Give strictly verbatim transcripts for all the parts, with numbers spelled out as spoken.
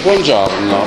Buongiorno.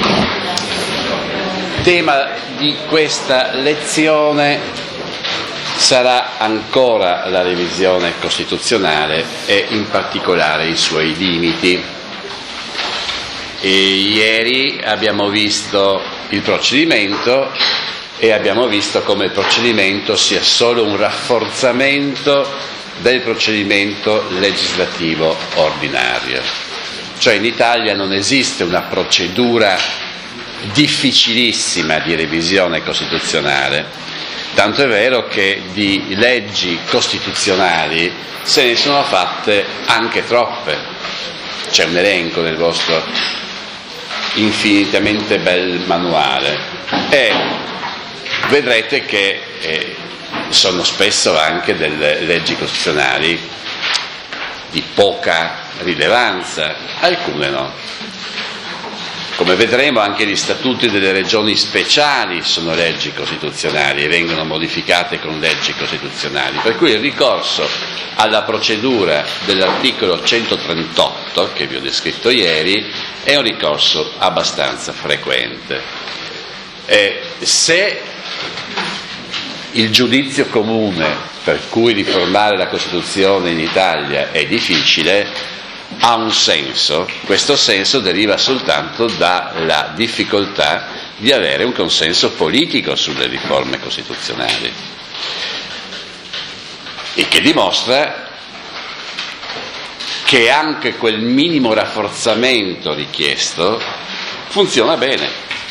Tema di questa lezione sarà ancora la revisione costituzionale e in particolare i suoi limiti. E ieri abbiamo visto il procedimento e abbiamo visto come il procedimento sia solo un rafforzamento del procedimento legislativo ordinario. Cioè in Italia non esiste una procedura difficilissima di revisione costituzionale, tanto è vero che di leggi costituzionali se ne sono fatte anche troppe. C'è un elenco nel vostro infinitamente bel manuale e vedrete che eh, sono spesso anche delle leggi costituzionali di poca rilevanza, alcune no. Come vedremo anche gli statuti delle regioni speciali sono leggi costituzionali e vengono modificate con leggi costituzionali, per cui il ricorso alla procedura dell'articolo centotrentotto che vi ho descritto ieri è un ricorso abbastanza frequente. E se il giudizio comune per cui riformare la Costituzione in Italia è difficile, ha un senso. Questo senso deriva soltanto dalla difficoltà di avere un consenso politico sulle riforme costituzionali, e che dimostra che anche quel minimo rafforzamento richiesto funziona bene.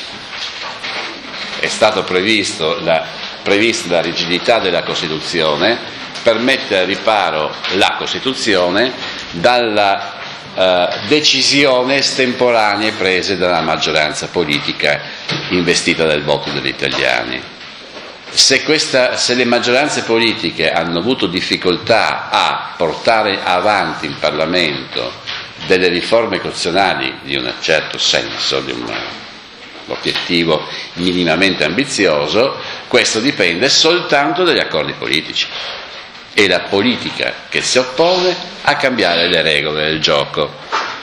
È stato previsto la, prevista la rigidità della Costituzione per mettere a riparo la Costituzione dalla eh, decisione estemporanee prese dalla maggioranza politica investita del voto degli italiani. Se, questa, se le maggioranze politiche hanno avuto difficoltà a portare avanti in Parlamento delle riforme costituzionali di un certo senso, di un obiettivo minimamente ambizioso, questo dipende soltanto dagli accordi politici. È la politica che si oppone a cambiare le regole del gioco.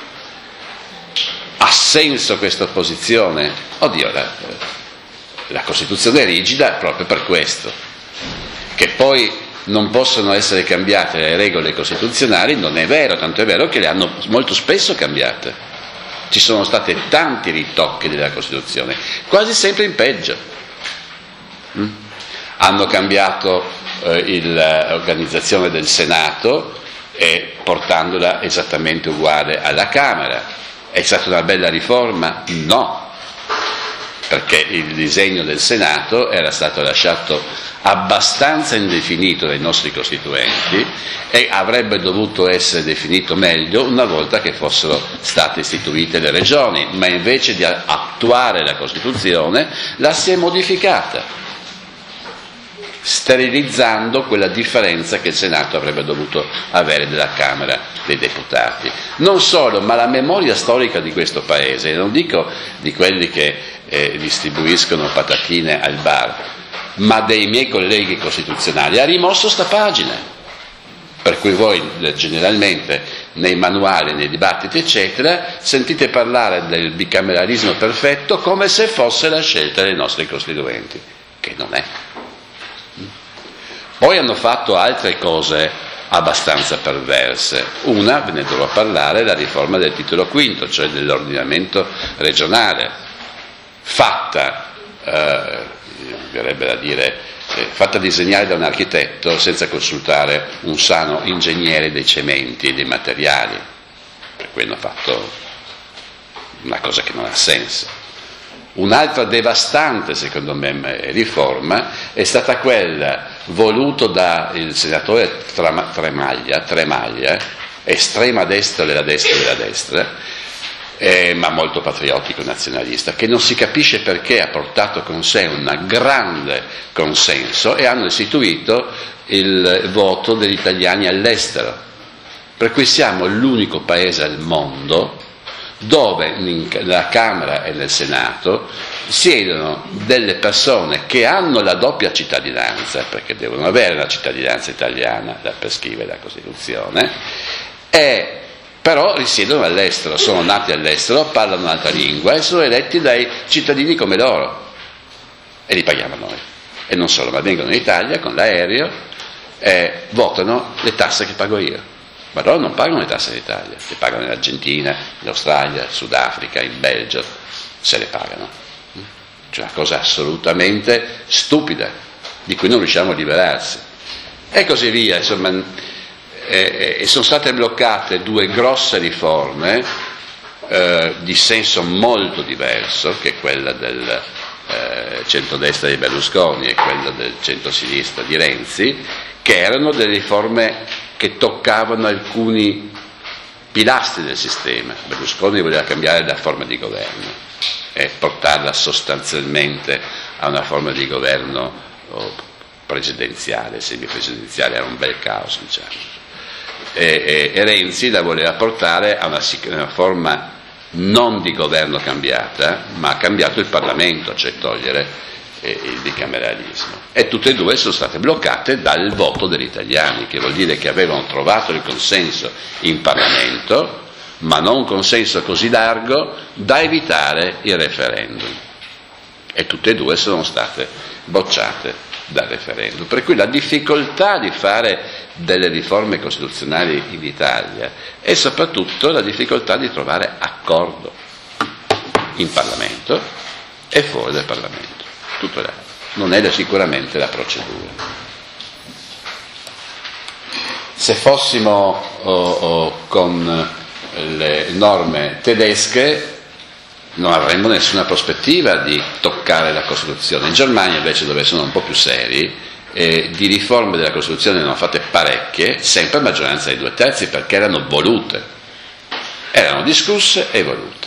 Ha senso questa opposizione? Oddio, la, la Costituzione è rigida proprio per questo. Che poi non possono essere cambiate le regole costituzionali non è vero, tanto è vero che le hanno molto spesso cambiate. Ci sono stati tanti ritocchi della Costituzione, quasi sempre in peggio. Mm? Hanno cambiato l'organizzazione del Senato e portandola esattamente uguale alla Camera. È stata una bella riforma? No, perché il disegno del Senato era stato lasciato abbastanza indefinito dai nostri costituenti e avrebbe dovuto essere definito meglio una volta che fossero state istituite le regioni, ma invece di attuare la Costituzione la si è modificata, sterilizzando quella differenza che il Senato avrebbe dovuto avere dalla Camera dei Deputati. Non solo, ma la memoria storica di questo Paese, non dico di quelli che eh, distribuiscono patatine al bar, ma dei miei colleghi costituzionali, ha rimosso sta pagina. Per cui voi generalmente nei manuali, nei dibattiti eccetera, sentite parlare del bicameralismo perfetto come se fosse la scelta dei nostri costituenti, che non è. Poi hanno fatto altre cose abbastanza perverse. Una, ve ne dovrò parlare, la riforma del titolo quinto, cioè dell'ordinamento regionale, fatta, eh, verrebbe da dire, eh, fatta disegnare da un architetto senza consultare un sano ingegnere dei cementi e dei materiali, per cui hanno fatto una cosa che non ha senso. Un'altra devastante, secondo me, riforma è stata quella voluto dal senatore Tremaglia, Tremaglia, estrema destra della destra della destra, eh, ma molto patriottico nazionalista, che non si capisce perché ha portato con sé un grande consenso e hanno istituito il voto degli italiani all'estero. Per cui siamo l'unico paese al mondo dove nella Camera e nel Senato siedono delle persone che hanno la doppia cittadinanza, perché devono avere la cittadinanza italiana per scrivere la Costituzione, e però risiedono all'estero, sono nati all'estero, parlano un'altra lingua e sono eletti dai cittadini come loro e li paghiamo noi. E non solo, ma vengono in Italia con l'aereo e votano le tasse che pago io. Ma loro non pagano le tasse in Italia, le pagano in Argentina, in Australia, in Sudafrica, in Belgio, se le pagano. Cioè una cosa assolutamente stupida, di cui non riusciamo a liberarsi. E così via, insomma, e, e sono state bloccate due grosse riforme eh, di senso molto diverso, che è quella del eh, centrodestra di Berlusconi e quella del centrosinistra di Renzi, che erano delle riforme che toccavano alcuni pilastri del sistema. Berlusconi voleva cambiare la forma di governo e portarla sostanzialmente a una forma di governo oh, presidenziale, semipresidenziale, era un bel caos, diciamo. E, e, e Renzi la voleva portare a una, una forma non di governo cambiata, ma ha cambiato il Parlamento, cioè togliere eh, il bicameralismo. E tutte e due sono state bloccate dal voto degli italiani, che vuol dire che avevano trovato il consenso in Parlamento, ma non un consenso così largo da evitare il referendum. E tutte e due sono state bocciate dal referendum. Per cui la difficoltà di fare delle riforme costituzionali in Italia è soprattutto la difficoltà di trovare accordo in Parlamento e fuori dal Parlamento. Tutto là. Non è sicuramente la procedura. Se fossimo oh, oh, con le norme tedesche non avremmo nessuna prospettiva di toccare la Costituzione. In Germania invece, dove sono un po' più seri, eh, di riforme della Costituzione ne hanno fatte parecchie, sempre a maggioranza di due terzi, perché erano volute, erano discusse e volute.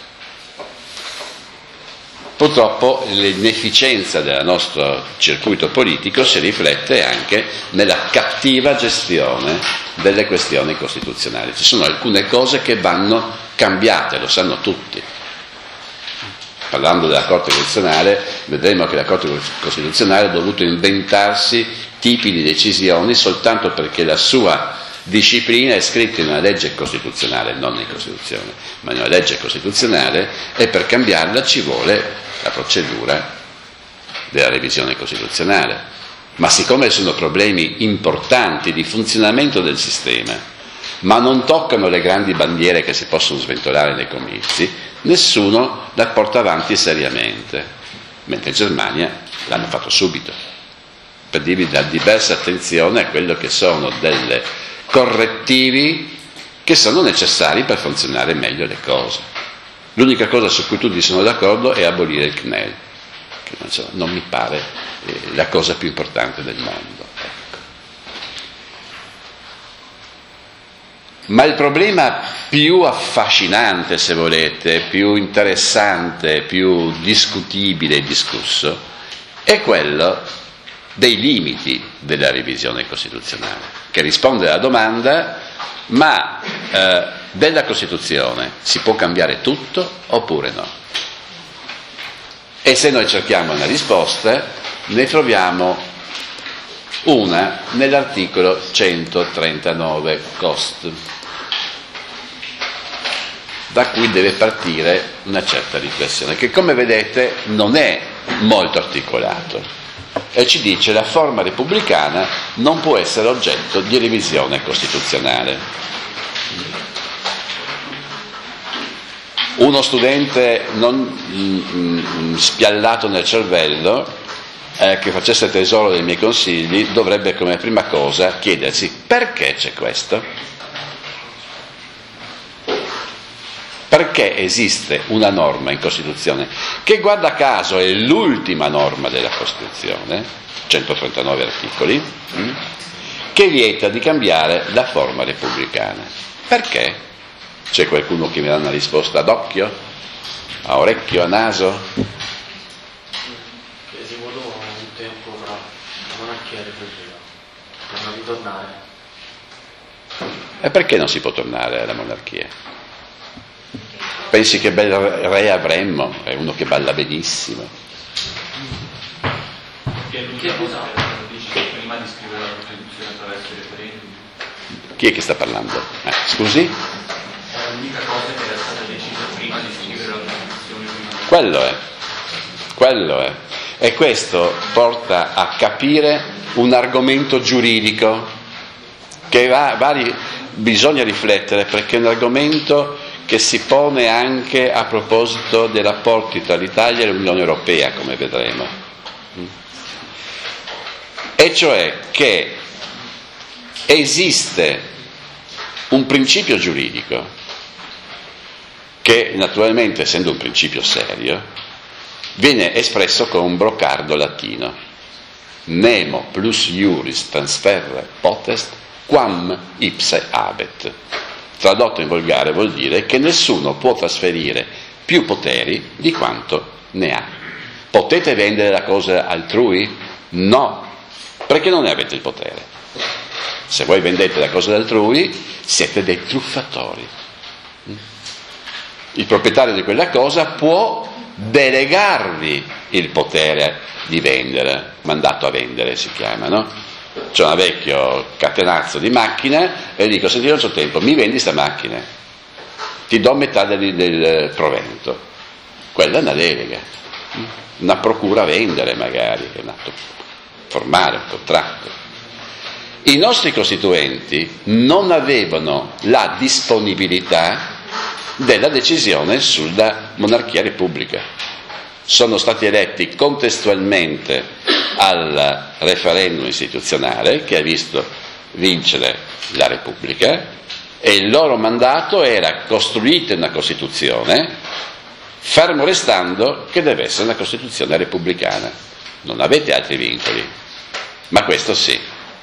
Purtroppo l'inefficienza del nostro circuito politico si riflette anche nella cattiva gestione delle questioni costituzionali. Ci sono alcune cose che vanno cambiate, lo sanno tutti. Parlando della Corte Costituzionale, vedremo che la Corte Costituzionale ha dovuto inventarsi tipi di decisioni soltanto perché la sua disciplina è scritta in una legge costituzionale, non in Costituzione, ma in una legge costituzionale, e per cambiarla ci vuole la procedura della revisione costituzionale. Ma siccome sono problemi importanti di funzionamento del sistema, ma non toccano le grandi bandiere che si possono sventolare nei comizi, nessuno la porta avanti seriamente, mentre in Germania l'hanno fatto subito, per dirvi la diversa attenzione a quello che sono dei correttivi che sono necessari per funzionare meglio le cose. L'unica cosa su cui tutti sono d'accordo è abolire il C N E L, che non, so, non mi pare eh, la cosa più importante del mondo. Ecco. Ma il problema più affascinante, se volete, più interessante, più discutibile e discusso, è quello dei limiti della revisione costituzionale, che risponde alla domanda: ma eh, della Costituzione si può cambiare tutto oppure no? E se noi cerchiamo una risposta, ne troviamo una nell'articolo centotrentanove Cost, da cui deve partire una certa riflessione, che come vedete non è molto articolato, e ci dice: la forma repubblicana non può essere oggetto di revisione costituzionale. Uno studente non mm, spiallato nel cervello eh, che facesse tesoro dei miei consigli dovrebbe come prima cosa chiedersi: perché c'è questo? Perché esiste una norma in Costituzione che, guarda caso, è l'ultima norma della Costituzione, centotrentanove articoli, che vieta di cambiare la forma repubblicana? Perché? C'è qualcuno che mi dà una risposta ad occhio, a orecchio, a naso? Che si votò un tempo fra la monarchia e la repubblica, per non ritornare. E perché non si può tornare alla monarchia? Pensi che bel re avremmo? È uno che balla benissimo. Che l'unica cosa dice prima di scrivere la Costituzione attraverso il referendum. Chi è che sta parlando? Eh, scusi? Era l'unica cosa che era stata decisa prima di scrivere la Costituzione. Quello è, quello è. E questo porta a capire un argomento giuridico che va, vari, bisogna riflettere, perché è un argomento che si pone anche a proposito dei rapporti tra l'Italia e l'Unione Europea, come vedremo. E cioè che esiste un principio giuridico che, naturalmente, essendo un principio serio, viene espresso con un brocardo latino: nemo plus iuris transferre potest quam ipse habet. Tradotto in volgare vuol dire che nessuno può trasferire più poteri di quanto ne ha. Potete vendere la cosa altrui? No, perché non ne avete il potere. Se voi vendete la cosa altrui, siete dei truffatori. Il proprietario di quella cosa può delegarvi il potere di vendere, mandato a vendere si chiama, no? C'è un vecchio catenazzo di macchine e gli dico: senti, non c'ho tempo, mi vendi sta macchina, ti do metà del, del provento. Quella è una delega, una procura a vendere magari, è un atto formale, un contratto. I nostri costituenti non avevano la disponibilità della decisione sulla monarchia-repubblica. Sono stati eletti contestualmente al referendum istituzionale che ha visto vincere la Repubblica, e il loro mandato era: costruite una Costituzione, fermo restando che deve essere una Costituzione repubblicana. Non avete altri vincoli, ma questo sì.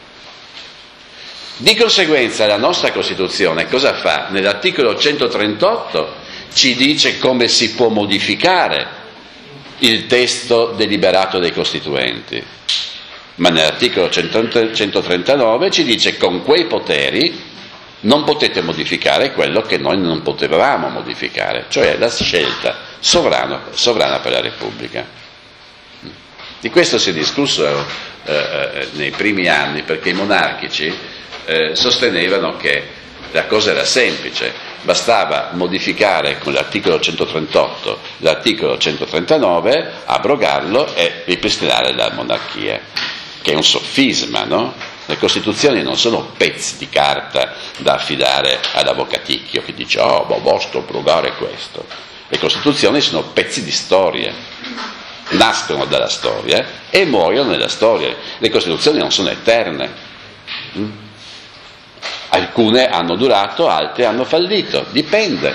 Di conseguenza la nostra Costituzione cosa fa? Nell'articolo centotrentotto ci dice come si può modificare il testo deliberato dei costituenti, ma nell'articolo centotrentanove ci dice: con quei poteri non potete modificare quello che noi non potevamo modificare, cioè la scelta sovrana, sovrana per la Repubblica. Di questo si è discusso eh, nei primi anni, perché i monarchici eh, sostenevano che la cosa era semplice: bastava modificare con l'articolo centotrentotto l'articolo centotrentanove, abrogarlo e ripristinare la monarchia, che è un sofisma, no? Le Costituzioni non sono pezzi di carta da affidare all'avvocaticchio che dice: oh, boh, basta abrogare questo. Le Costituzioni sono pezzi di storia, nascono dalla storia e muoiono nella storia. Le Costituzioni non sono eterne. Mm? Alcune hanno durato, altre hanno fallito, dipende.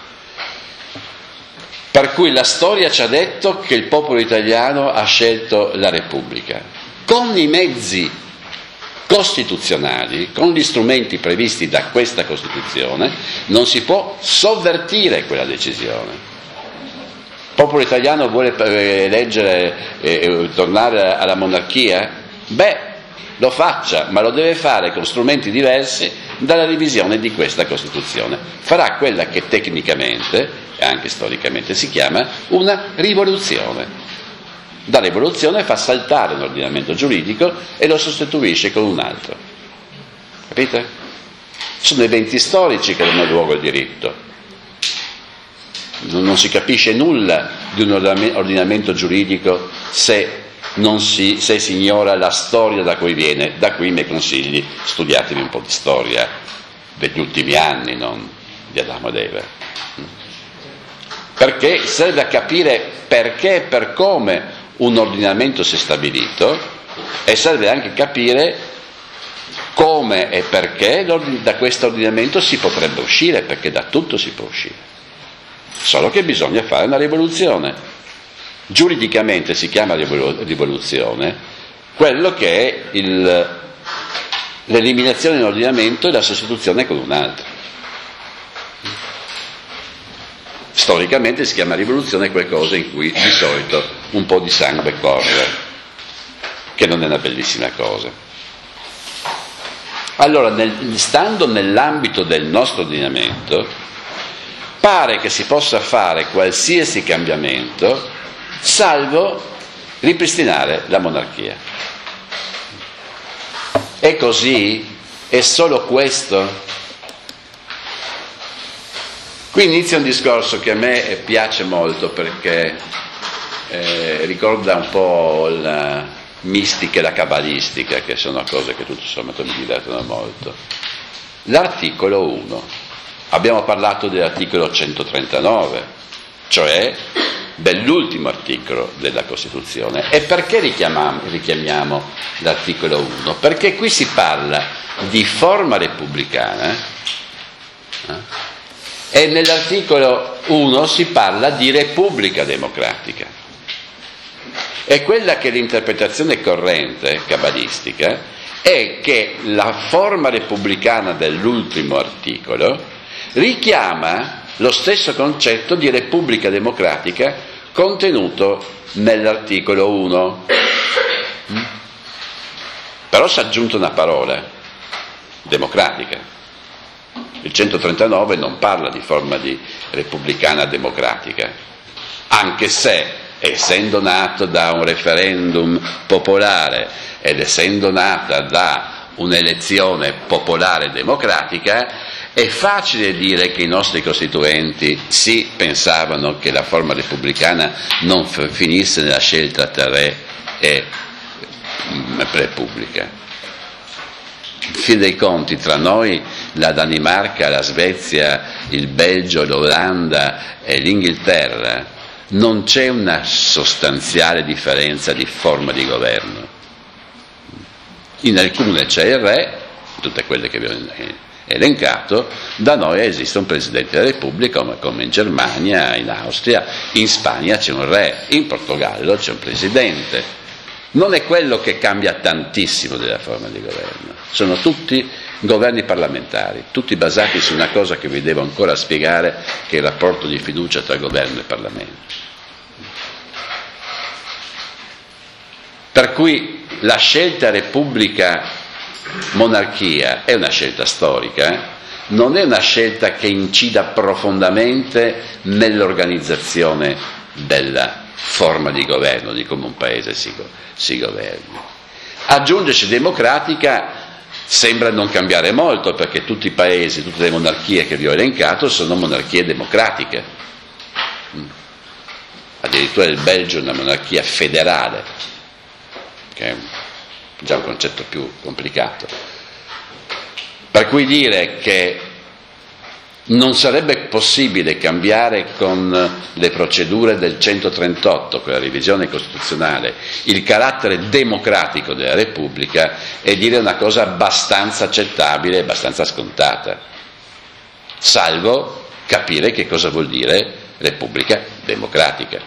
Per cui la storia ci ha detto che il popolo italiano ha scelto la Repubblica. Con i mezzi costituzionali, con gli strumenti previsti da questa Costituzione, non si può sovvertire quella decisione. Il popolo italiano vuole eleggere e eh, tornare alla monarchia? Beh, lo faccia, ma lo deve fare con strumenti diversi dalla revisione di questa Costituzione. Farà quella che tecnicamente e anche storicamente si chiama una rivoluzione. Da rivoluzione fa saltare un ordinamento giuridico e lo sostituisce con un altro. Capite? Sono eventi storici che danno luogo al diritto. Non, non si capisce nulla di un ordinamento giuridico se Non si, se si ignora la storia da cui viene. Da qui i miei consigli: studiatevi un po' di storia degli ultimi anni, non di Adamo ed Eva, perché serve a capire perché e per come un ordinamento si è stabilito, e serve anche capire come e perché da questo ordinamento si potrebbe uscire, perché da tutto si può uscire, solo che bisogna fare una rivoluzione. Giuridicamente si chiama rivoluzione quello che è il, l'eliminazione dell'ordinamento e la sostituzione con un altro. Storicamente si chiama rivoluzione qualcosa in cui di solito un po' di sangue corre, che non è una bellissima cosa. Allora, nel, stando nell'ambito del nostro ordinamento, pare che si possa fare qualsiasi cambiamento salvo ripristinare la monarchia. È così? È solo questo? Qui inizia un discorso che a me piace molto perché eh, ricorda un po' la mistica e la cabalistica, che sono cose che tutto sommato mi divertono molto. L'articolo uno, abbiamo parlato dell'articolo centotrentanove, cioè dell'ultimo articolo della Costituzione. E perché richiamiamo, richiamiamo l'articolo uno? Perché qui si parla di forma repubblicana eh? e nell'articolo uno si parla di Repubblica Democratica. E quella che è l'interpretazione corrente cabalistica è che la forma repubblicana dell'ultimo articolo richiama lo stesso concetto di Repubblica Democratica contenuto nell'articolo uno. Però si è aggiunta una parola, democratica. Il centotrentanove non parla di forma di repubblicana democratica, anche se, essendo nato da un referendum popolare ed essendo nata da un'elezione popolare democratica, è facile dire che i nostri costituenti sì pensavano che la forma repubblicana non finisse nella scelta tra re e repubblica. In fin dei conti, tra noi, la Danimarca, la Svezia, il Belgio, l'Olanda e l'Inghilterra, non c'è una sostanziale differenza di forma di governo. In alcune c'è il re, tutte quelle che vi ho elencato, da noi esiste un Presidente della Repubblica, come, come in Germania, in Austria, in Spagna c'è un re, in Portogallo c'è un Presidente. Non è quello che cambia tantissimo della forma di governo, sono tutti governi parlamentari, tutti basati su una cosa che vi devo ancora spiegare, che è il rapporto di fiducia tra governo e Parlamento. Per cui la scelta Repubblica-monarchia è una scelta storica, eh? Non è una scelta che incida profondamente nell'organizzazione della forma di governo, di come un paese si, si governi. Aggiungerci democratica sembra non cambiare molto, perché tutti i paesi, tutte le monarchie che vi ho elencato sono monarchie democratiche. Addirittura il Belgio è una monarchia federale, che è già un concetto più complicato. Per cui dire che non sarebbe possibile cambiare con le procedure del centotrentotto, con la revisione costituzionale, il carattere democratico della Repubblica è dire una cosa abbastanza accettabile, abbastanza scontata, salvo capire che cosa vuol dire Repubblica Democratica.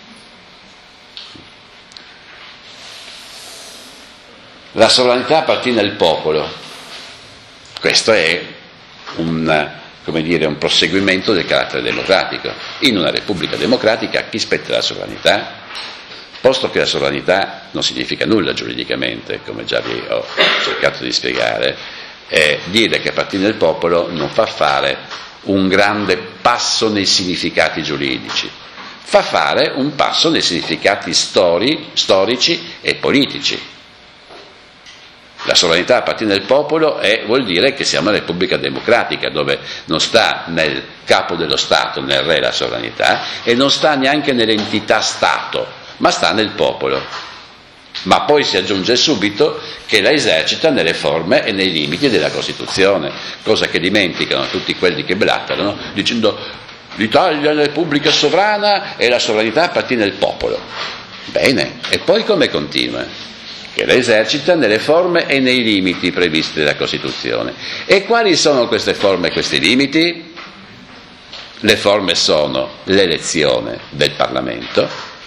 La sovranità appartiene al popolo. Questo è un come dire, un proseguimento del carattere democratico. In una Repubblica democratica a chi spetta la sovranità? Posto che la sovranità non significa nulla giuridicamente, come già vi ho cercato di spiegare, eh, dire che appartiene al popolo non fa fare un grande passo nei significati giuridici, fa fare un passo nei significati stori, storici e politici. La sovranità appartiene al popolo e vuol dire che siamo una Repubblica democratica, dove non sta nel capo dello Stato, nel re, la sovranità, e non sta neanche nell'entità Stato, ma sta nel popolo. Ma poi si aggiunge subito che la esercita nelle forme e nei limiti della Costituzione, cosa che dimenticano tutti quelli che blatterano dicendo l'Italia è una Repubblica sovrana e la sovranità appartiene al popolo. Bene, e poi come continua? Che la esercita nelle forme e nei limiti previsti dalla Costituzione. E quali sono queste forme e questi limiti? Le forme sono l'elezione del Parlamento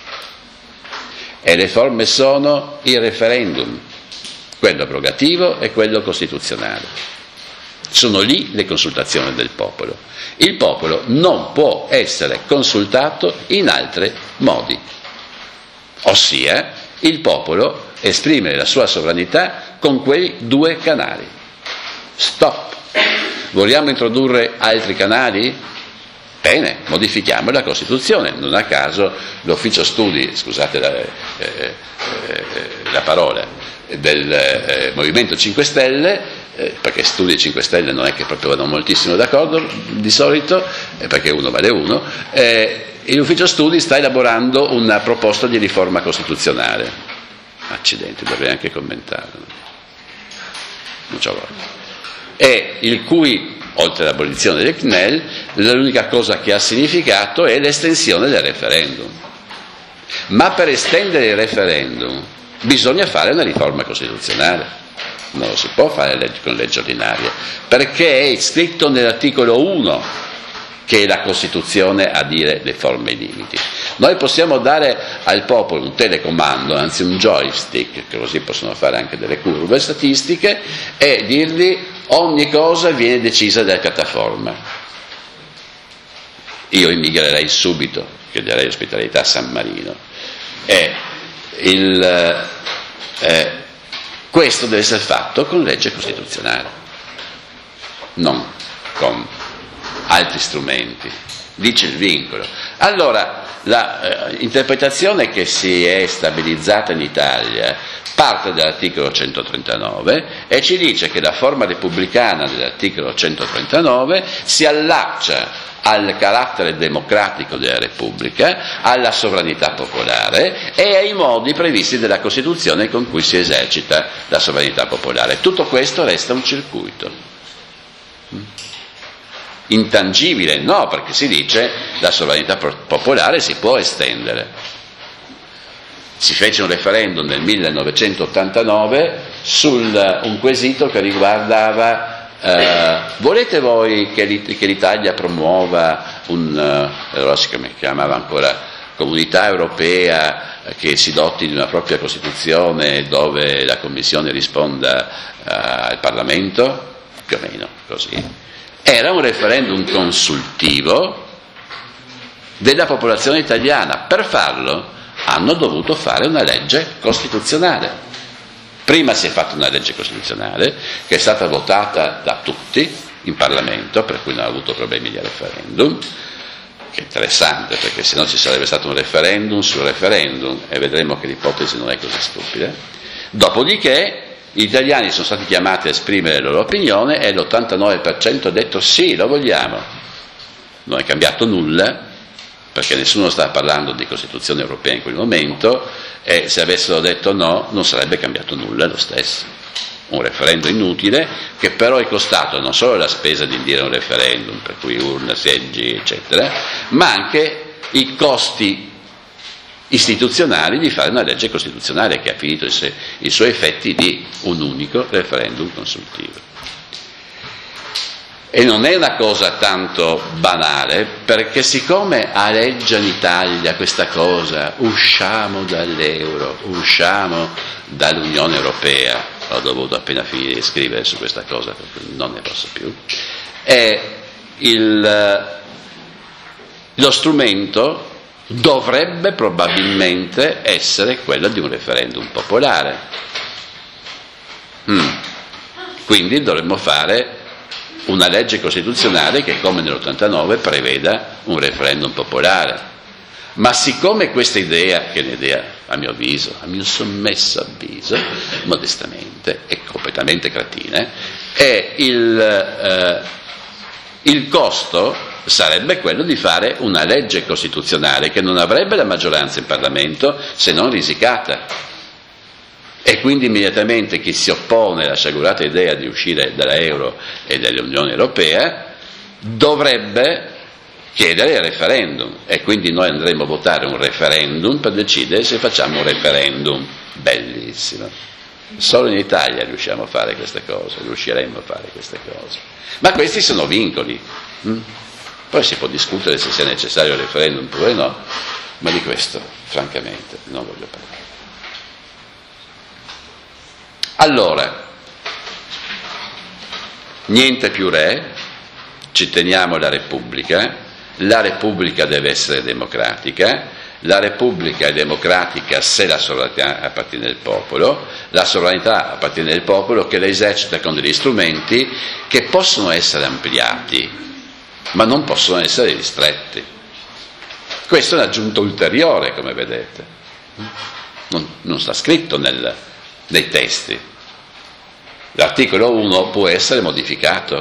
e le forme sono il referendum, quello abrogativo e quello costituzionale. Sono lì le consultazioni del popolo. Il popolo non può essere consultato in altri modi, ossia il popolo esprimere la sua sovranità con quei due canali. Stop. Vogliamo introdurre altri canali? Bene, modifichiamo la Costituzione. Non a caso l'ufficio studi, scusate la, eh, eh, la parola, del eh, Movimento cinque Stelle eh, perché Studi cinque Stelle non è che proprio vanno moltissimo d'accordo di solito, eh, perché uno vale uno, eh, l'ufficio studi sta elaborando una proposta di riforma costituzionale. Accidenti, dovrei anche commentarlo. Non c'ho voglia. E il cui, oltre all'abolizione del C N E L, l'unica cosa che ha significato è l'estensione del referendum. Ma per estendere il referendum bisogna fare una riforma costituzionale. Non lo si può fare con legge ordinaria, perché è scritto nell'articolo uno che è la Costituzione a dire le forme e i limiti. Noi possiamo dare al popolo un telecomando, anzi un joystick, che così possono fare anche delle curve statistiche, e dirgli ogni cosa viene decisa dalla piattaforma. Io immigrerei subito, chiederei ospitalità a San Marino. E il, eh, questo deve essere fatto con legge costituzionale, non con altri strumenti, dice il vincolo. Allora, l'interpretazione eh, che si è stabilizzata in Italia parte dall'articolo centotrentanove e ci dice che la forma repubblicana dell'articolo centotrentanove si allaccia al carattere democratico della Repubblica, alla sovranità popolare e ai modi previsti dalla Costituzione con cui si esercita la sovranità popolare. Tutto questo resta un circuito. Intangibile no, perché si dice la sovranità popolare si può estendere. Si fece un referendum nel millenovecentottantanove su un quesito che riguardava eh, volete voi che, che l'Italia promuova un eh, allora si chiamava ancora Comunità Europea, che si doti di una propria Costituzione dove la Commissione risponda eh, al Parlamento, più o meno così. Era un referendum consultivo della popolazione italiana. Per farlo hanno dovuto fare una legge costituzionale. Prima si è fatta una legge costituzionale che è stata votata da tutti in Parlamento, per cui non ha avuto problemi di referendum, che è interessante perché sennò ci sarebbe stato un referendum sul referendum e vedremo che l'ipotesi non è così stupida. Dopodiché gli italiani sono stati chiamati a esprimere la loro opinione e l'ottantanove per cento ha detto sì, lo vogliamo. Non è cambiato nulla, perché nessuno stava parlando di Costituzione europea in quel momento, e se avessero detto no non sarebbe cambiato nulla lo stesso. Un referendum inutile, che però è costato non solo la spesa di indire un referendum, per cui urne, seggi, eccetera, ma anche i costi istituzionali di fare una legge costituzionale che ha finito i suoi effetti di un unico referendum consultivo. E non è una cosa tanto banale, perché siccome aleggia in Italia questa cosa, usciamo dall'euro, usciamo dall'Unione Europea, ho dovuto appena finire di scrivere su questa cosa perché non ne posso più, è il, lo strumento dovrebbe probabilmente essere quello di un referendum popolare. Mm. Quindi dovremmo fare una legge costituzionale che, come nell'ottantanove, preveda un referendum popolare. Ma siccome questa idea, che è un'idea a mio avviso, a mio sommesso avviso, modestamente, è completamente cretina, è il, eh, il costo sarebbe quello di fare una legge costituzionale che non avrebbe la maggioranza in Parlamento se non risicata, e quindi immediatamente chi si oppone alla sciagurata idea di uscire dall'euro e dall'Unione Europea dovrebbe chiedere il referendum, e quindi noi andremo a votare un referendum per decidere se facciamo un referendum. Bellissimo. Solo in Italia riusciamo a fare queste cose, riusciremo a fare queste cose. Ma questi sono vincoli. Mm? Poi si può discutere se sia necessario il referendum oppure no, ma di questo francamente non voglio parlare. Allora, niente più re, ci teniamo alla Repubblica, la Repubblica deve essere democratica, la Repubblica è democratica se la sovranità appartiene al popolo, la sovranità appartiene al popolo che la esercita con degli strumenti che possono essere ampliati, ma non possono essere ristretti. Questo è un'aggiunta ulteriore, come vedete, non, non sta scritto nel, nei testi, L'articolo uno può essere modificato?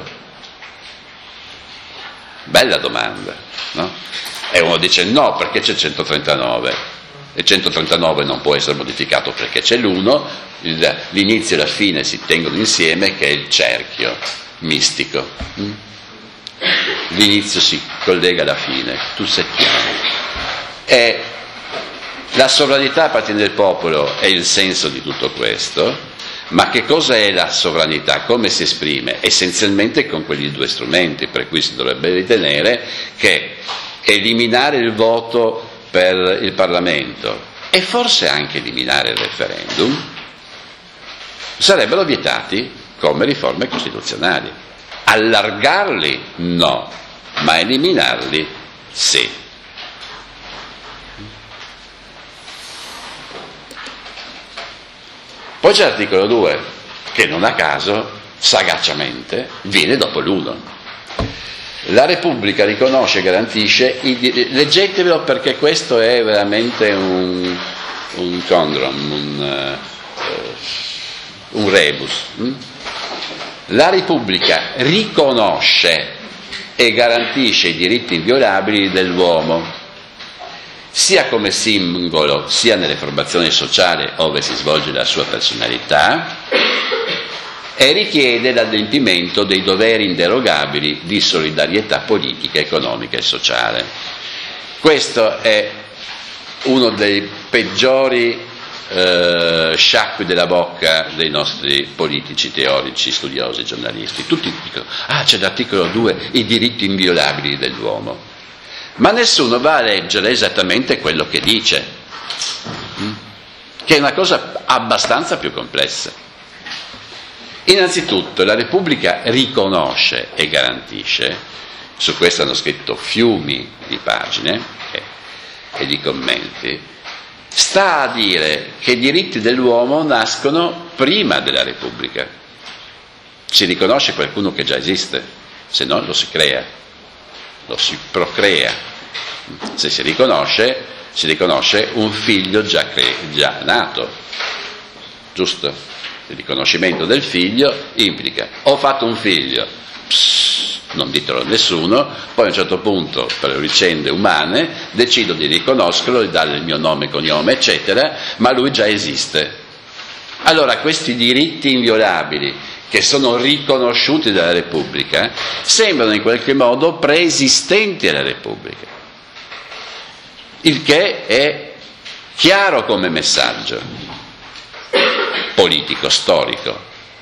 Bella domanda, no? E uno dice no, perché c'è centotrentanove. E centotrentanove non può essere modificato perché c'è l'uno, l'inizio e la fine si tengono insieme, che è il cerchio mistico. L'inizio si collega alla fine, tu sei chiaro. E la sovranità appartiene al popolo è il senso di tutto questo, ma che cosa è la sovranità? Come si esprime? Essenzialmente con quegli due strumenti, per cui si dovrebbe ritenere che eliminare il voto per il Parlamento e forse anche eliminare il referendum sarebbero vietati come riforme costituzionali. Allargarli no, ma eliminarli sì. Poi c'è l'articolo due, che non a caso, sagacemente, viene dopo l'uno. La Repubblica riconosce e garantisce, i dir- leggetevelo perché questo è veramente un, un condrom, un, uh, un rebus. Hm? La Repubblica riconosce e garantisce i diritti inviolabili dell'uomo, sia come singolo, sia nelle formazioni sociali ove si svolge la sua personalità, e richiede l'adempimento dei doveri inderogabili di solidarietà politica, economica e sociale. Questo è uno dei peggiori eh, sciacqui della bocca dei nostri politici, teorici, studiosi, giornalisti. Tutti dicono, ah, c'è l'articolo due, i diritti inviolabili dell'uomo. Ma nessuno va a leggere esattamente quello che dice, che è una cosa abbastanza più complessa. Innanzitutto la Repubblica riconosce e garantisce, su questo hanno scritto fiumi di pagine e, e di commenti, sta a dire che i diritti dell'uomo nascono prima della Repubblica. Si riconosce qualcuno che già esiste, se no lo si crea, lo si procrea. Se si riconosce, si riconosce un figlio già, cre- già nato, giusto? Il riconoscimento del figlio implica: ho fatto un figlio, pss, non ditelo a nessuno, poi a un certo punto, per vicende umane, decido di riconoscerlo, di dargli il mio nome, cognome, eccetera, ma lui già esiste. Allora questi diritti inviolabili, che sono riconosciuti dalla Repubblica, sembrano in qualche modo preesistenti alla Repubblica, il che è chiaro come messaggio politico, storico,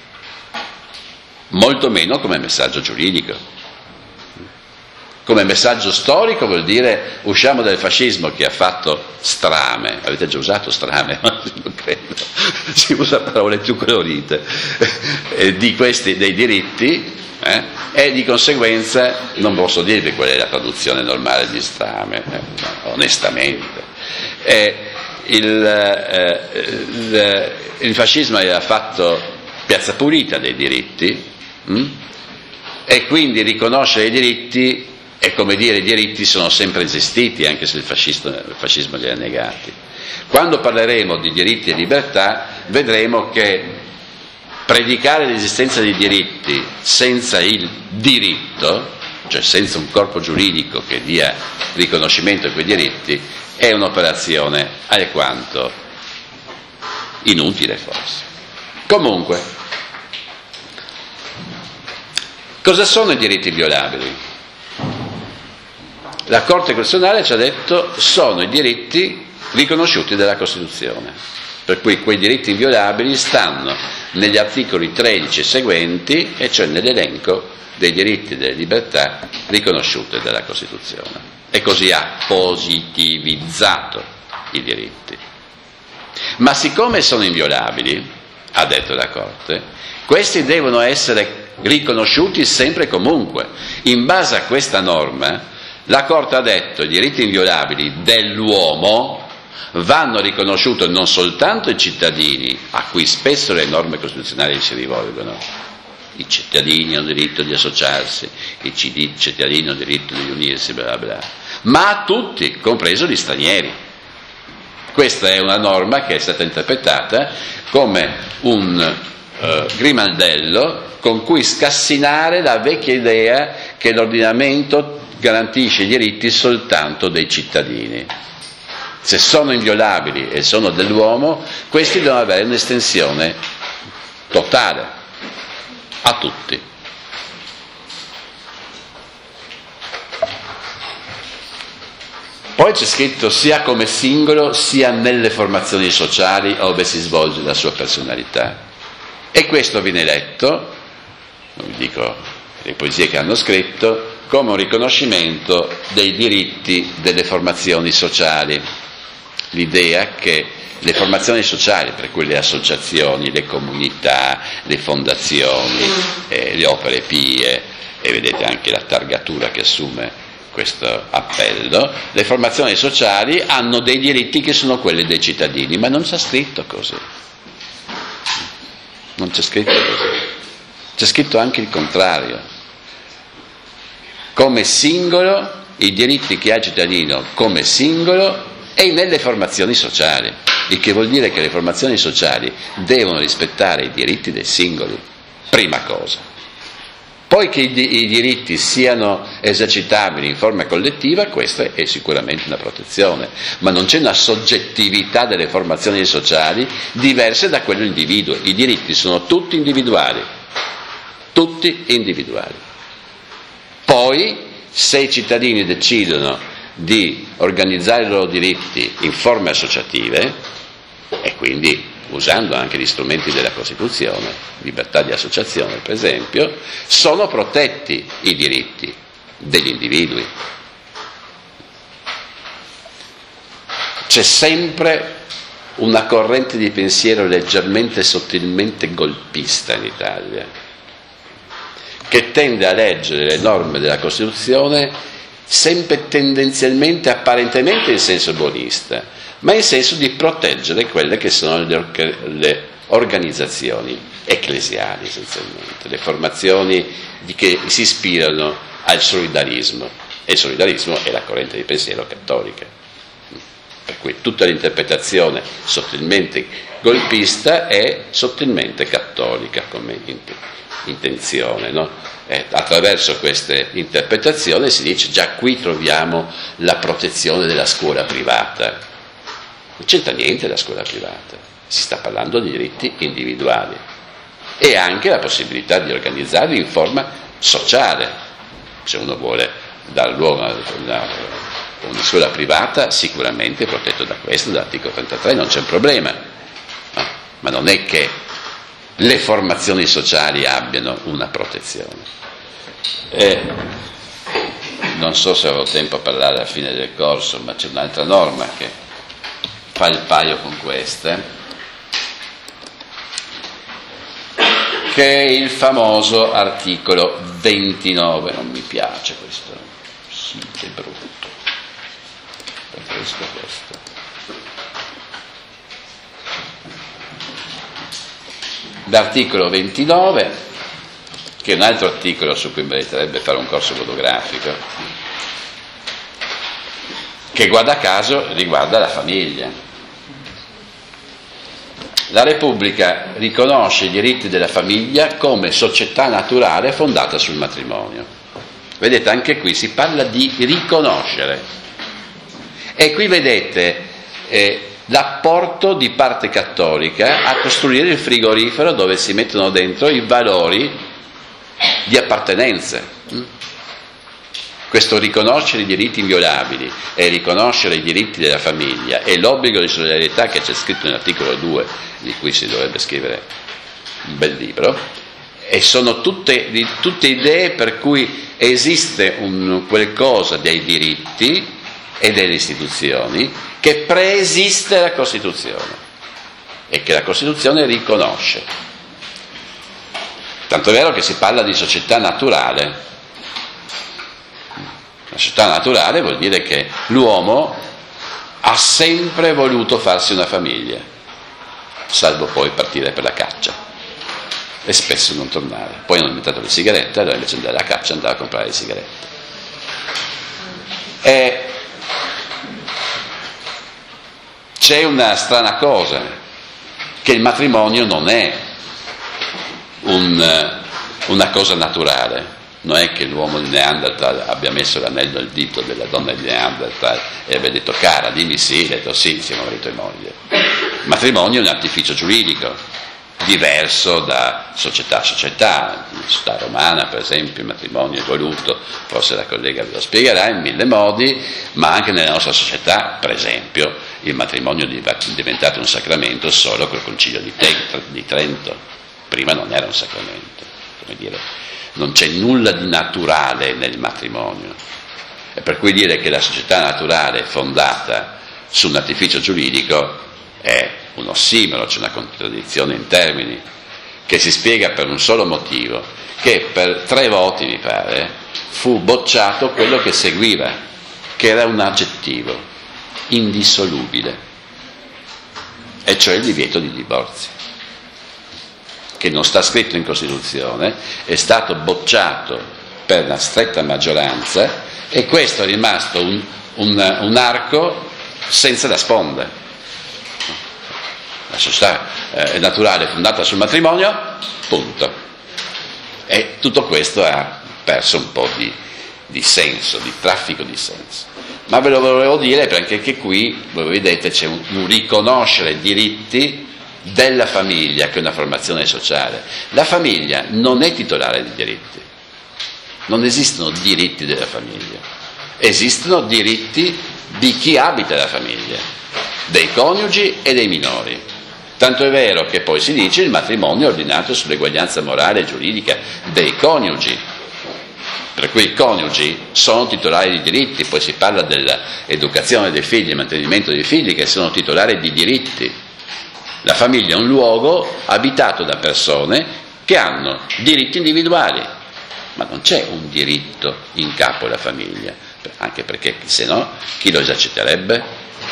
molto meno come messaggio giuridico. Come messaggio storico vuol dire usciamo dal fascismo che ha fatto strame, avete già usato strame, non credo, si usa parole più colorite, eh, di questi, dei diritti, eh, e di conseguenza non posso dirvi qual è la traduzione normale di strame, eh, onestamente. Eh, il, eh, il, il fascismo aveva fatto piazza pulita dei diritti, hm? E quindi riconoscere i diritti è come dire i diritti sono sempre esistiti anche se il, fascista, il fascismo li ha negati. Quando parleremo di diritti e libertà vedremo che predicare l'esistenza dei diritti senza il diritto, cioè senza un corpo giuridico che dia riconoscimento a quei diritti, è un'operazione alquanto inutile forse. Comunque, cosa sono i diritti inviolabili? La Corte Costituzionale ci ha detto sono i diritti riconosciuti dalla Costituzione, per cui quei diritti inviolabili stanno negli articoli tredici e seguenti, e cioè nell'elenco dei diritti e delle libertà riconosciute dalla Costituzione. E così ha positivizzato i diritti. Ma siccome sono inviolabili, ha detto la Corte, questi devono essere riconosciuti sempre e comunque. In base a questa norma, la Corte ha detto che i diritti inviolabili dell'uomo vanno riconosciuti non soltanto ai cittadini, a cui spesso le norme costituzionali si rivolgono. I cittadini hanno diritto di associarsi, i cittadini hanno diritto di unirsi, bla bla, ma a tutti, compreso gli stranieri. Questa è una norma che è stata interpretata come un eh, grimaldello con cui scassinare la vecchia idea che l'ordinamento garantisce i diritti soltanto dei cittadini. Se sono inviolabili e sono dell'uomo, questi devono avere un'estensione totale a tutti. Poi c'è scritto sia come singolo sia nelle formazioni sociali dove si svolge la sua personalità. E questo viene letto, non vi dico le poesie che hanno scritto, come un riconoscimento dei diritti delle formazioni sociali. L'idea che le formazioni sociali, per cui le associazioni, le comunità, le fondazioni, eh, le opere pie, e vedete anche la targatura che assume questo appello, le formazioni sociali hanno dei diritti che sono quelli dei cittadini, ma non c'è scritto così. Non c'è scritto così. C'è scritto anche il contrario. Come singolo, i diritti che ha il cittadino come singolo e nelle formazioni sociali, il che vuol dire che le formazioni sociali devono rispettare i diritti dei singoli, prima cosa. Poi che i, i diritti siano esercitabili in forma collettiva, questa è sicuramente una protezione, ma non c'è una soggettività delle formazioni sociali diverse da quello individuo. I diritti sono tutti individuali, tutti individuali. Poi, se i cittadini decidono di organizzare i loro diritti in forme associative, e quindi usando anche gli strumenti della Costituzione, libertà di associazione per esempio, sono protetti i diritti degli individui. C'è sempre una corrente di pensiero leggermente, sottilmente golpista in Italia, che tende a leggere le norme della Costituzione sempre tendenzialmente, apparentemente in senso buonista, ma in senso di proteggere quelle che sono le, or- le organizzazioni ecclesiali essenzialmente, le formazioni di che si ispirano al solidarismo, e il solidarismo è la corrente di pensiero cattolica, per cui tutta l'interpretazione sottilmente golpista è sottilmente cattolica come intenzione, no? Eh, attraverso queste interpretazioni si dice già qui troviamo la protezione della scuola privata. Non c'entra niente la scuola privata, si sta parlando di diritti individuali e anche la possibilità di organizzarli in forma sociale. Se uno vuole dar luogo a una, una scuola privata, sicuramente è protetto da questo, dall'articolo trentatré, non c'è un problema, no? Ma non è che le formazioni sociali abbiano una protezione. E non so se avrò tempo a parlare alla fine del corso, ma c'è un'altra norma che fa il paio con queste, che è il famoso articolo ventinove. Non mi piace questo, sì, è brutto, preferisco questo. L'articolo ventinove, che è un altro articolo su cui meriterebbe fare un corso fotografico, che guarda caso riguarda la famiglia. La Repubblica riconosce i diritti della famiglia come società naturale fondata sul matrimonio. Vedete, anche qui si parla di riconoscere. E qui vedete eh, l'apporto di parte cattolica a costruire il frigorifero dove si mettono dentro i valori di appartenenze. Questo riconoscere i diritti inviolabili e riconoscere i diritti della famiglia e l'obbligo di solidarietà che c'è scritto nell'articolo due, di cui si dovrebbe scrivere un bel libro, e sono tutte, di, tutte idee per cui esiste un qualcosa dei diritti e delle istituzioni che preesiste la Costituzione e che la Costituzione riconosce. Tanto è vero che si parla di società naturale. La società naturale vuol dire che l'uomo ha sempre voluto farsi una famiglia, salvo poi partire per la caccia e spesso non tornare. Poi hanno inventato le sigarette, allora invece di andare alla caccia andava a comprare le sigarette. E c'è una strana cosa, che il matrimonio non è un, una cosa naturale. Non è che l'uomo di Neanderthal abbia messo l'anello al dito della donna di Neanderthal e abbia detto cara, dimmi sì, ha detto sì, siamo marito e moglie. Il matrimonio è un artificio giuridico, diverso da società a società. In società romana, per esempio, il matrimonio è voluto, forse la collega ve lo spiegherà, in mille modi, ma anche nella nostra società, per esempio, il matrimonio è diventato un sacramento solo col Concilio di Trento. Prima non era un sacramento, come dire. Non c'è nulla di naturale nel matrimonio, e per cui dire che la società naturale è fondata su un artificio giuridico è un ossimoro, c'è una contraddizione in termini, che si spiega per un solo motivo, che per tre voti, mi pare, fu bocciato quello che seguiva, che era un aggettivo, indissolubile, e cioè il divieto di divorzio, che non sta scritto in Costituzione, è stato bocciato per una stretta maggioranza, e questo è rimasto un, un, un arco senza la sponda. La società eh, naturale fondata sul matrimonio, punto. E tutto questo ha perso un po' di, di senso, di traffico di senso. Ma ve lo volevo dire perché anche qui, voi vedete, c'è un, un riconoscere diritti della famiglia, che è una formazione sociale. La famiglia non è titolare di diritti, non esistono diritti della famiglia, esistono diritti di chi abita la famiglia, dei coniugi e dei minori. Tanto è vero che poi si dice il matrimonio è ordinato sull'eguaglianza morale e giuridica dei coniugi, per cui i coniugi sono titolari di diritti. Poi si parla dell'educazione dei figli, il mantenimento dei figli, che sono titolari di diritti. La famiglia è un luogo abitato da persone che hanno diritti individuali, ma non c'è un diritto in capo alla famiglia, anche perché se no chi lo eserciterebbe?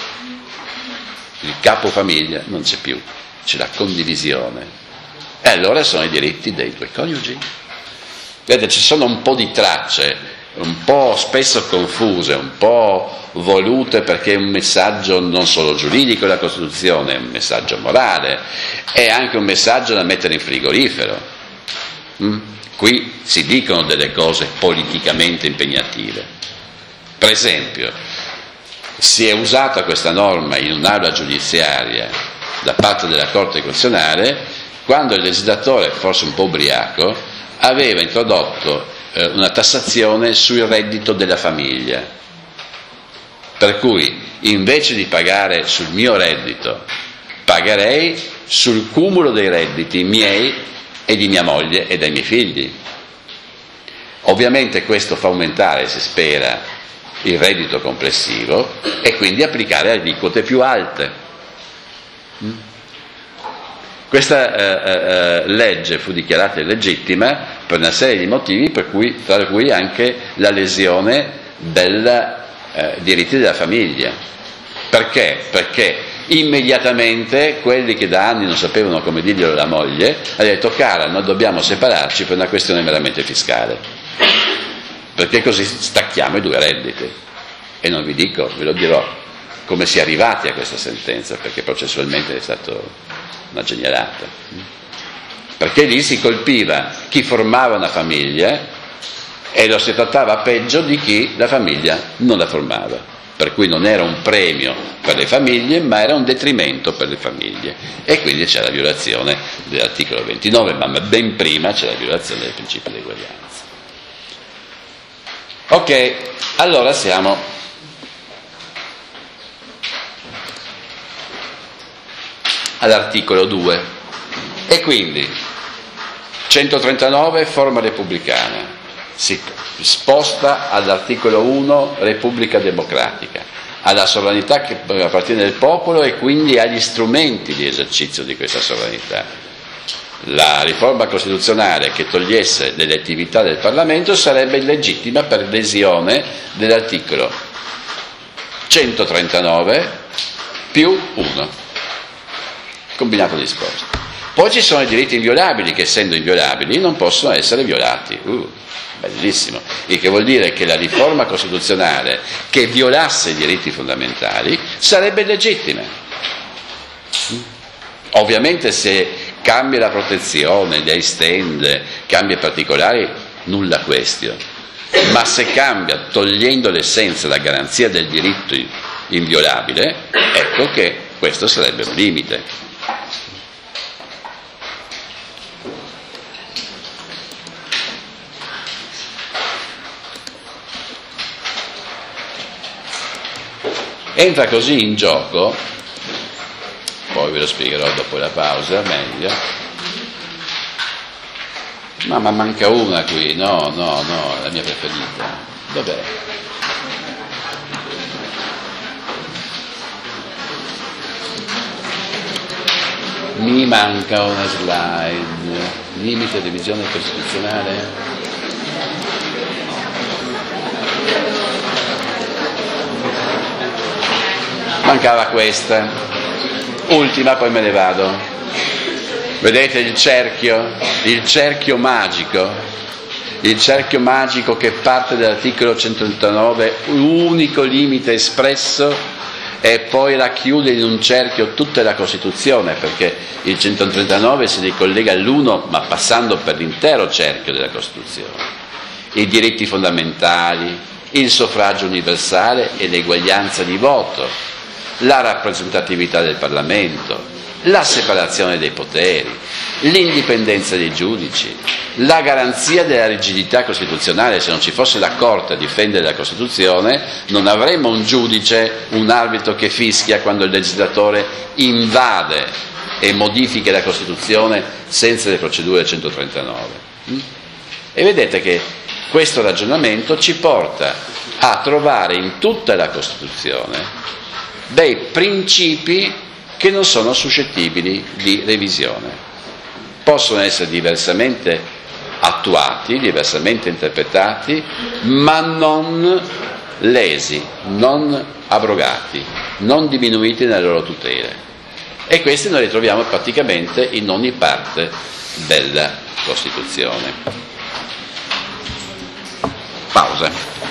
Il capo famiglia non c'è più, c'è la condivisione, e allora sono i diritti dei due coniugi. Vedete, ci sono un po' di tracce, un po' spesso confuse, un po' volute, perché è un messaggio non solo giuridico la Costituzione, è un messaggio morale, è anche un messaggio da mettere in frigorifero. Mm? Qui si dicono delle cose politicamente impegnative. Per esempio, si è usata questa norma in un'aula giudiziaria da parte della Corte Costituzionale quando il legislatore, forse un po' ubriaco, aveva introdotto eh, una tassazione sul reddito della famiglia, per cui invece di pagare sul mio reddito pagherei sul cumulo dei redditi miei e di mia moglie e dei miei figli. Ovviamente questo fa aumentare, si spera, il reddito complessivo e quindi applicare aliquote più alte. Questa eh, eh, legge fu dichiarata illegittima per una serie di motivi, per cui, tra cui anche la lesione dei eh, diritti della famiglia. Perché? Perché immediatamente quelli che da anni non sapevano come dirglielo alla moglie hanno detto: cara, noi dobbiamo separarci per una questione meramente fiscale, perché così stacchiamo i due redditi. E non vi dico, ve lo dirò, come si è arrivati a questa sentenza, perché processualmente è stato una genialata, perché lì si colpiva chi formava una famiglia e lo si trattava peggio di chi la famiglia non la formava, per cui non era un premio per le famiglie ma era un detrimento per le famiglie, e quindi c'è la violazione dell'articolo ventinove, ma ben prima c'è la violazione del principio di eguaglianza. Ok, allora siamo all'articolo due, e quindi centotrentanove forma repubblicana, si sposta all'articolo uno Repubblica democratica, alla sovranità che appartiene al popolo e quindi agli strumenti di esercizio di questa sovranità. La riforma costituzionale che togliesse delle attività del Parlamento sarebbe illegittima per lesione dell'articolo centotrentanove più uno. Combinato disposto. Poi ci sono i diritti inviolabili, che essendo inviolabili non possono essere violati. Uh, bellissimo. Il che vuol dire che la riforma costituzionale che violasse i diritti fondamentali sarebbe illegittima. Ovviamente se cambia la protezione, la estende, cambia i particolari, nulla questio. Ma se cambia togliendo l'essenza, la garanzia del diritto inviolabile, ecco che questo sarebbe un limite. Entra così in gioco, poi ve lo spiegherò dopo la pausa meglio, ma, ma manca una qui, no, no, no, la mia preferita, dov'è? Mi manca una slide, limite di visione costituzionale. Mancava questa, ultima, poi me ne vado. Vedete il cerchio? Il cerchio magico, il cerchio magico che parte dall'articolo centotrentanove, unico limite espresso, e poi racchiude in un cerchio tutta la Costituzione, perché il centotrentanove si ricollega all'uno, ma passando per l'intero cerchio della Costituzione. I diritti fondamentali, il suffragio universale e l'eguaglianza di voto, la rappresentatività del Parlamento, la separazione dei poteri, l'indipendenza dei giudici, la garanzia della rigidità costituzionale. Se non ci fosse la Corte a difendere la Costituzione, non avremmo un giudice, un arbitro che fischia quando il legislatore invade e modifica la Costituzione senza le procedure del centotrentanove. E vedete che questo ragionamento ci porta a trovare in tutta la Costituzione dei principi che non sono suscettibili di revisione. Possono essere diversamente attuati, diversamente interpretati, ma non lesi, non abrogati, non diminuiti nelle loro tutele. E questi noi li troviamo praticamente in ogni parte della Costituzione. Pausa.